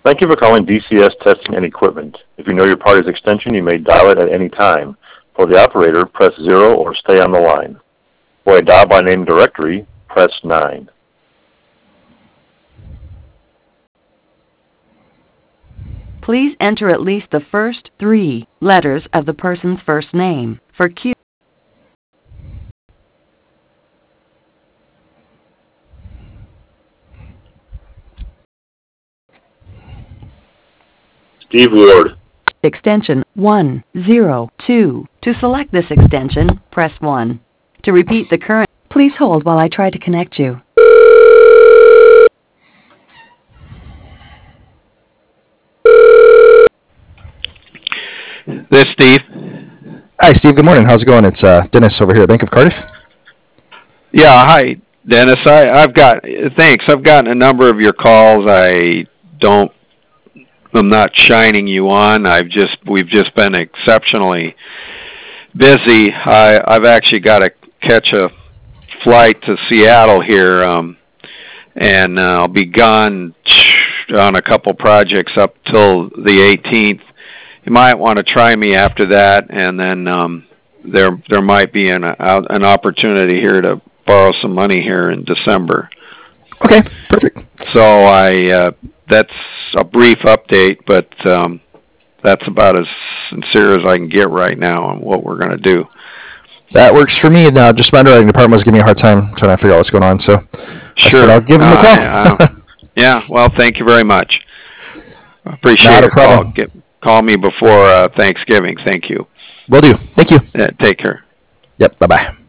Thank you for calling DCS Testing and Equipment. If you know your party's extension, you may dial it at any time. For the operator, press 0 or stay on the line. For a dial by name directory, press 9. Please enter at least the first 3 letters of the person's first name. For Q. Steve Ward. Extension 102. To select this extension, press 1. To repeat the current, please hold while I try to connect you. This is Steve. Hi, Steve. Good morning. How's it going? It's Dennis over here at Bank of Cardiff. Yeah, hi, Dennis. I've gotten a number of your calls. I'm not shining you on. We've just been exceptionally busy. I've actually got to catch a flight to Seattle here, and I'll be gone on a couple projects up till the 18th. You might want to try me after that, and then there might be an opportunity here to borrow some money here in December. Okay, perfect. So that's a brief update, but that's about as sincere as I can get right now on what we're going to do. That works for me. And just my underwriting department was giving me a hard time trying to figure out what's going on. So sure, I'll give them a call. Yeah, well, thank you very much. Appreciate Not a problem. Call me before Thanksgiving. Thank you. Will do. Thank you. Take care. Yep, bye-bye.